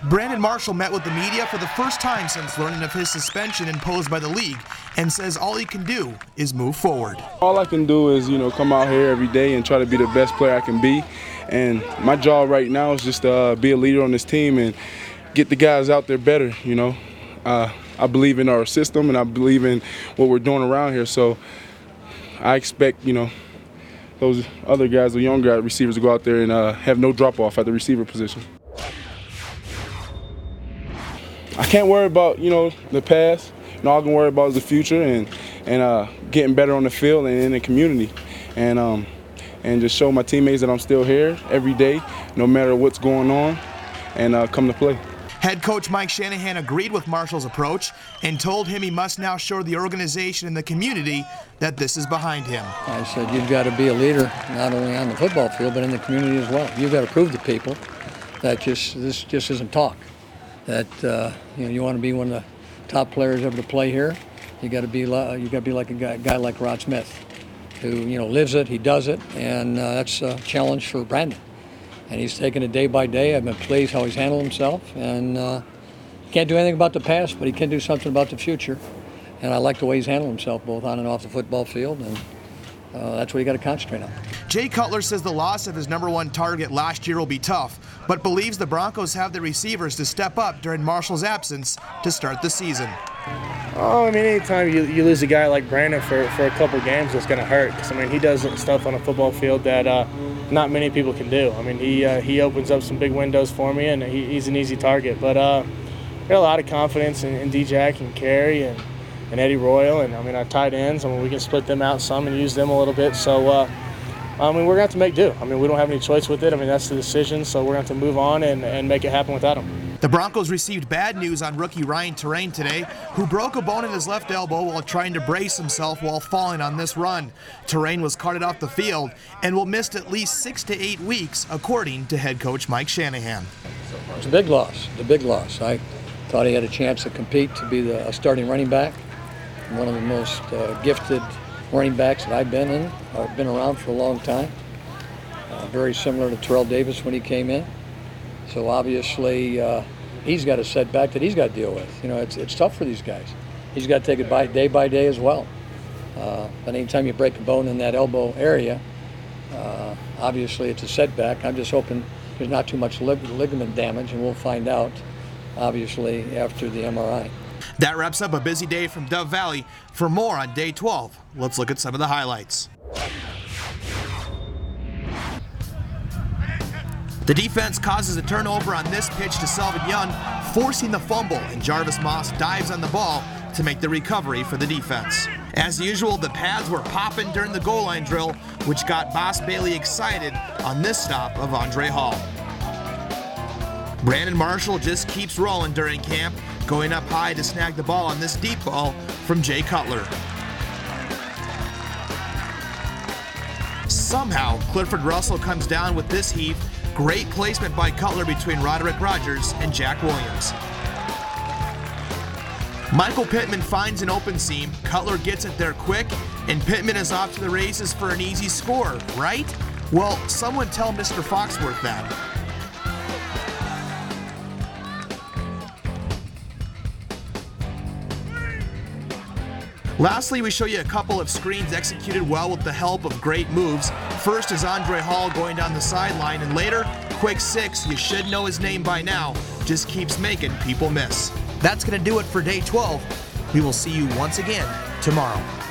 Brandon Marshall met with the media for the first time since learning of his suspension imposed by the league and says all he can do is move forward. All I can do is, come out here every day and try to be the best player I can be. And my job right now is just to be a leader on this team and get the guys out there better, I believe in our system and I believe in what we're doing around here. So I expect, those other guys, the younger receivers, to go out there and have no drop-off at the receiver position. I can't worry about, the past. All I can worry about is the future and getting better on the field and in the community. And just show my teammates that I'm still here every day, no matter what's going on, and come to play. Head coach Mike Shanahan agreed with Marshall's approach and told him he must now show the organization and the community that this is behind him. I said, you've got to be a leader, not only on the football field, but in the community as well. You've got to prove to people that this just isn't talk. That you want to be one of the top players ever to play here. You got to be like a guy like Rod Smith, who lives it, he does it, and that's a challenge for Brandon. And he's taken it day by day. I've been pleased how he's handled himself, and can't do anything about the past, but he can do something about the future. And I like the way he's handled himself, both on and off the football field, and that's what you got to concentrate on. Jay Cutler says the loss of his #1 target last year will be tough, but believes the Broncos have the receivers to step up during Marshall's absence to start the season. Anytime you lose a guy like Brandon for a couple games, it's going to hurt. Because, he does stuff on a football field that not many people can do. He opens up some big windows for me, and he's an easy target. But I got a lot of confidence in D-Jack and Kerry and Eddie Royal, and our tight ends. We can split them out some and use them a little bit. So, we're going to have to make do. We don't have any choice with it. That's the decision. So we're going to have to move on and make it happen without him. The Broncos received bad news on rookie Ryan Terrain today, who broke a bone in his left elbow while trying to brace himself while falling on this run. Terrain was carted off the field and will miss at least 6 to 8 weeks, according to head coach Mike Shanahan. It's a big loss. It's a big loss. I thought he had a chance to compete to be a starting running back, one of the most gifted running backs that I've been in. I've been around for a long time. Very similar to Terrell Davis when he came in. So obviously he's got a setback that he's got to deal with. It's tough for these guys. He's got to take it by day as well. But anytime you break a bone in that elbow area, obviously it's a setback. I'm just hoping there's not too much ligament damage, and we'll find out, obviously, after the MRI. That wraps up a busy day from Dove Valley. For more on day 12, let's look at some of the highlights. The defense causes a turnover on this pitch to Selvin Young, forcing the fumble, and Jarvis Moss dives on the ball to make the recovery for the defense. As usual, the pads were popping during the goal line drill, which got Boss Bailey excited on this stop of Andre Hall. Brandon Marshall just keeps rolling during camp, going up high to snag the ball on this deep ball from Jay Cutler. Somehow, Clifford Russell comes down with this heave. Great placement by Cutler between Roderick Rogers and Jack Williams. Michael Pittman finds an open seam. Cutler gets it there quick, and Pittman is off to the races for an easy score, right? Well, someone tell Mr. Foxworth that. Lastly, we show you a couple of screens executed well with the help of great moves. First is Andre Hall going down the sideline, and later, quick six, you should know his name by now, just keeps making people miss. That's going to do it for day 12. We will see you once again tomorrow.